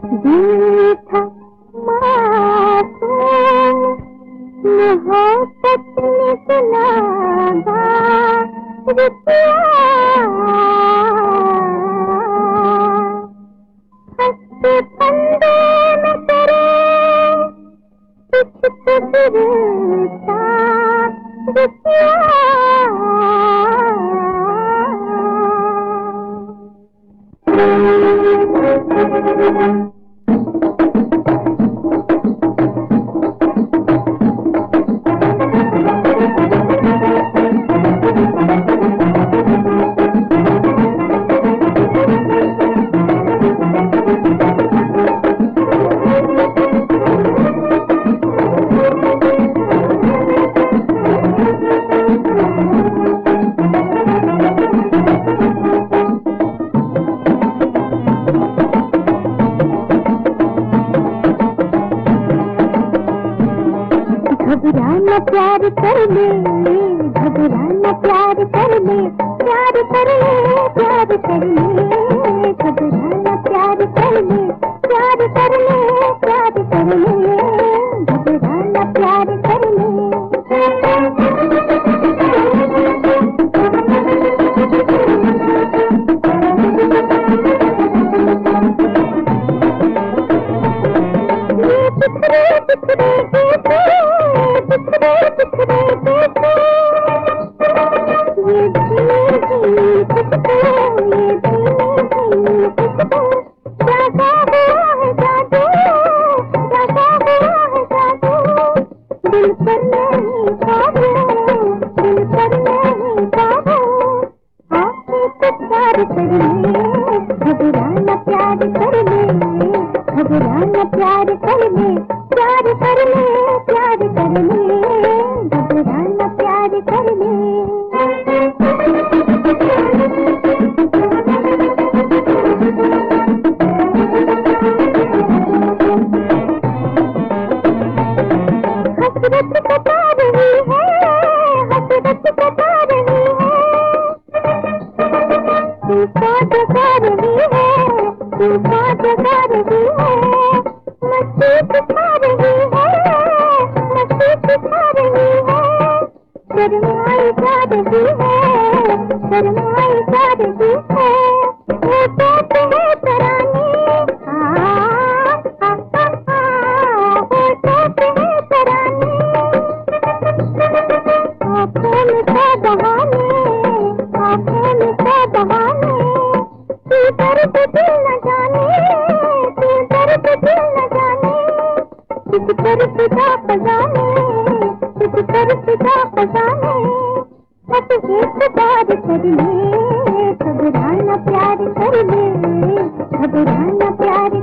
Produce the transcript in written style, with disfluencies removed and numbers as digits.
दिल था मासूम, मोहब्बत ने सुलागा रुपया, हंसते फंदे में तेरे कुछ तो गिरता रुपया। घबराना प्यार कर ले, घबराना प्यार कर ले, प्यार कर ले, प्यार कर ले, घबराना प्यार कर ले, प्यार कर ले, प्यार कर ले, घबराना प्यार कर ले। बिखरे बिखरे दिल पर नहीं काबू, दिल पर नहीं काबू, आंखें तो प्यार कर ले, घबराना प्यार कर ले, घबराना प्यार कर ले, प्यार कर ले, प्यार कर ले, घबराना प्यार कर ले। हसरत बता रही है, हसरत बता रही है, तूफान जगा रही है, तूफान जगा रही है, मस्ती दिखा रही है, मस्ती दिखा रही है, शर्माई जा रही है, शर्माई जा रही है, होठों पे है तराने, होठों पे है तराने, आँखों में क्या बहाने, आँखों में क्या बहाने, तू दर्द दिल न जाने, तू दर्द दिल न जाने, किस पर फिदा खजाने, किस पर फिदा खजाने, बस एक बार कर ले, घबराना प्यार कर ले, घबराना प्यार